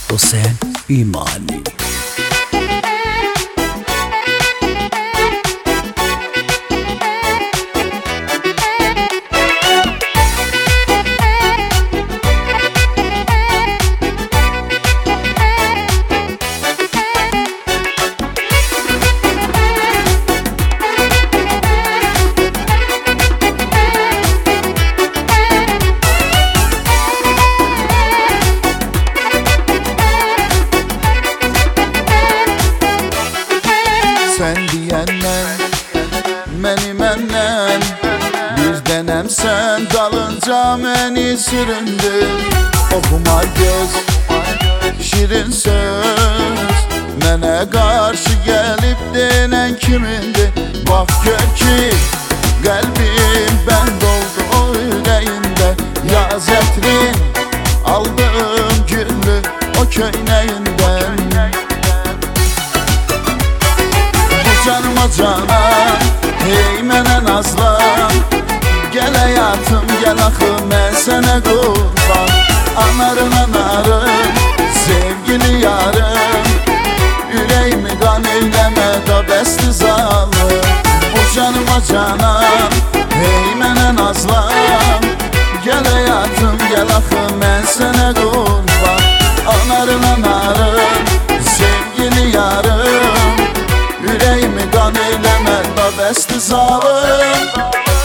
Hüseyin İmani. Sen diyenden, məndən bir dənəm sən dalınca məni süründür. Oxuma göz, şirin söz, mənə qarşı gəlib denən kimindir? Bax gör ki, qəlbim bənd oldu o ürəyində. Yaz ətrin, aldım güllü o köynəyindən. Canıma canan, hey mənə nazlan. Gəl həyatım, gəl axı mən sənə qurban. Anarım, anarım, sevgili yarım. Ürəyimi qan eyləmə da bəsti zalım. Bu canıma canan, hey mənə nazlan. Gəl həyatım, gəl axı mən sənə qurban. Anarım, anarım, sevgili yarım. Ürəyimi qan eyləmə da bəsti zalım.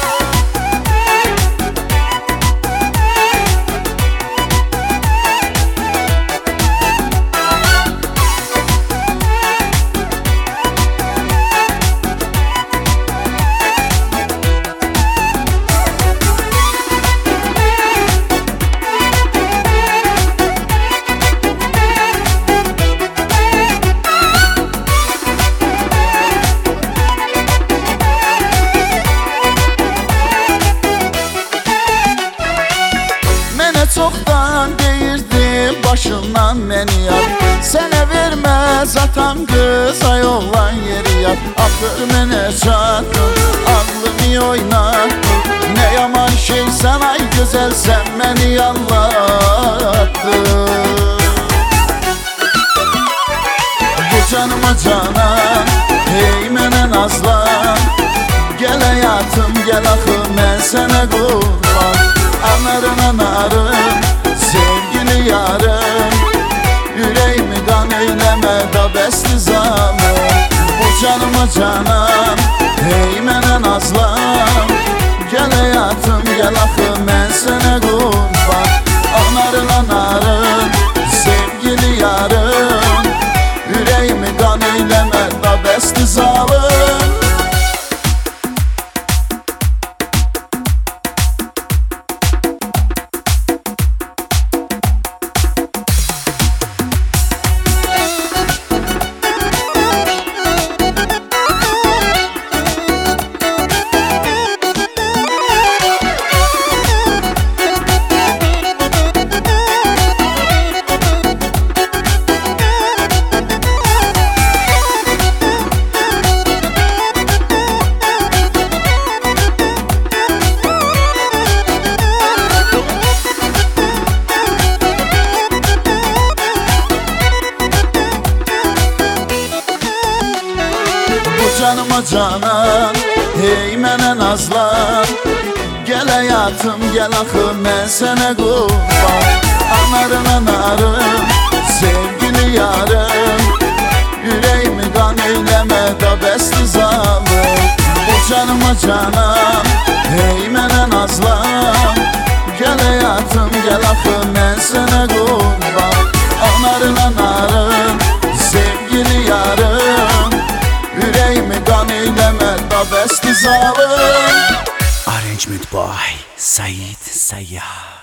Çoxdan deyirdim başından məni yap. Sənə verməz atan qız ay oğlan yeri yap. Axır mənə çatdın, ağlımı oynatdın. Nə yaman şeysən ay gözəl, sən məni yallattın. Bu canıma canan, hey mənə nazlan. Gəl həyatım, gəl axı mən sənə qurban. Anarım, anarım, sevgili yarım. Ürəyimi qan eyləmə da bəsti zalım. Bu canıma canan, hey mənə nazlan. Gəl həyatım, gəl axı mən sənə qurban. Anarım, anarım, sevgili yarım. Ürəyimi qan eyləmə da bəsti zalım. Canıma canan, hey mənə nazlan. Gəl həyatım, gəl axı mən sənə qurban. Anarım, anarım, sevgili yarım. Ürəyimi qan eyləmə da bəsti zalım. Bu canıma canan, hey mənə nazlan. Gəl həyatım, gəl axı mən sənə qurban. Anarım, anarım, sevgili yarım. Ürəyimi qan eyləmə da bəsti zalım. Arrangement by Said Sayyah.